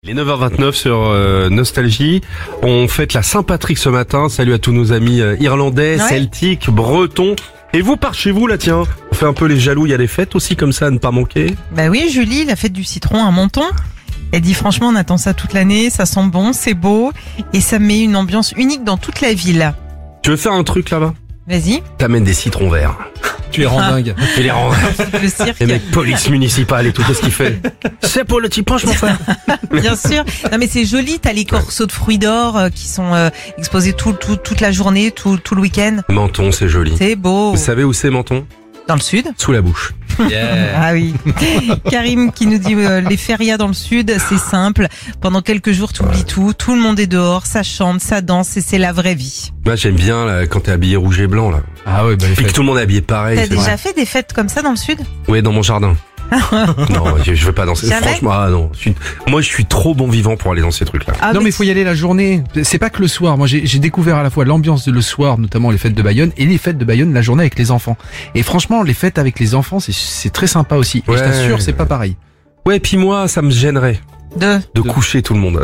Les 9h29 sur Nostalgie. On fête la Saint-Patrick ce matin. Salut à tous nos amis irlandais, celtiques, bretons. Et vous, par chez vous, là, tiens, on fait un peu les jaloux. Il y a des fêtes aussi comme ça à ne pas manquer. Bah oui, Julie, la fête du citron à Menton. Elle dit franchement, on attend ça toute l'année. Ça sent bon, c'est beau. Et ça met une ambiance unique dans toute la ville. Tu veux faire un truc là-bas? Vas-y. T'amènes des citrons verts. Tu les rends dingues. Tu les rends. Le cirque. Les mecs, police municipale et tout, qu'est-ce qu'il fait? C'est pour le petit poche, mon frère. Bien sûr. Non mais c'est joli, t'as les corceaux de fruits d'or qui sont exposés toute la journée, tout le week-end. Menton, c'est joli. C'est beau. Vous savez où c'est Menton? Dans le sud. Sous la bouche. Yeah. Ah oui. Karim qui nous dit les férias dans le sud, c'est simple. Pendant quelques jours, t'oublies tout le monde est dehors, ça chante, ça danse et c'est la vraie vie. Moi, j'aime bien là, quand t'es habillé rouge et blanc là. Ah ouais, bah les Et que fêtes. tout le monde est habillé pareil. T'as c'est déjà vrai. fait des fêtes comme ça dans le sud? Oui, dans mon jardin. Non, je veux pas danser. Jamais. Franchement, ah non. Moi, je suis trop bon vivant pour aller dans ces trucs-là. Ah, Non mais il faut y aller la journée. C'est pas que le soir. Moi j'ai découvert à la fois l'ambiance de le soir, notamment les fêtes de Bayonne, et les fêtes de Bayonne la journée avec les enfants. Et franchement, les fêtes avec les enfants, c'est très sympa aussi. Et Ouais. je t'assure, c'est pas pareil. Ouais, puis moi, ça me gênerait de coucher tout le monde.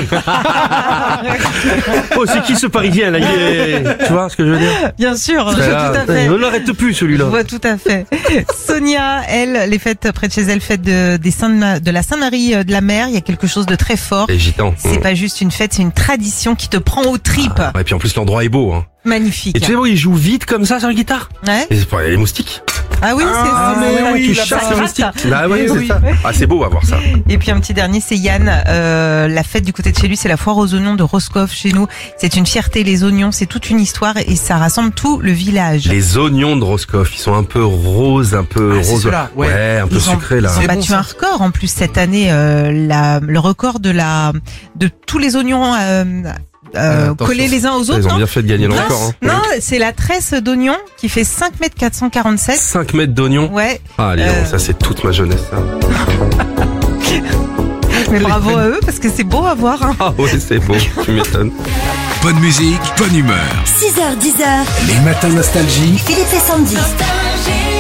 Oh, c'est qui ce Parisien là? Tu vois ce que je veux dire? Bien sûr, je vois tout à fait. On n'arrête plus Je celui-là. vois tout à fait. Sonia, elle, les fêtes près de chez elle, fête de la Sainte-Marie de la Mer, il y a quelque chose de très fort. Et gitan. C'est pas juste une fête, c'est une tradition qui te prend aux tripes. Et puis en plus l'endroit est beau. Hein. Magnifique. Et tu sais où il joue vite comme ça sur la guitare? Ouais. Et c'est pas les moustiques. Ah oui, Tu ça chasses les gratte. moustiques. Ah ouais, Oui. c'est ça. Ah c'est beau à voir ça. Et puis un petit dernier, c'est Yann. La fête du côté de chez lui, c'est la foire aux oignons de Roscoff chez nous. C'est une fierté, les oignons, c'est toute une histoire et ça rassemble tout le village. Les oignons de Roscoff, ils sont un peu roses, un peu c'est rose. ceux-là, ouais. Un peu Ils ont- sucrés là. Ils ont C'est bon, battu ça. un record en plus cette année, le record de tous les oignons collés les uns aux autres. Ils ont non bien fait de gagner le record. Hein. Non, c'est la tresse d'oignons qui fait 5,447 m. 5 mètres d'oignons. Ouais, Ah, allez, ça c'est toute ma jeunesse. Ça. mais bravo à eux parce que c'est beau à voir. Hein. Ah ouais, c'est beau, tu m'étonnes. Bonne musique, bonne humeur. 6h, 10h, Les matins nostalgie. Philippe et Sandy. Nostalgie.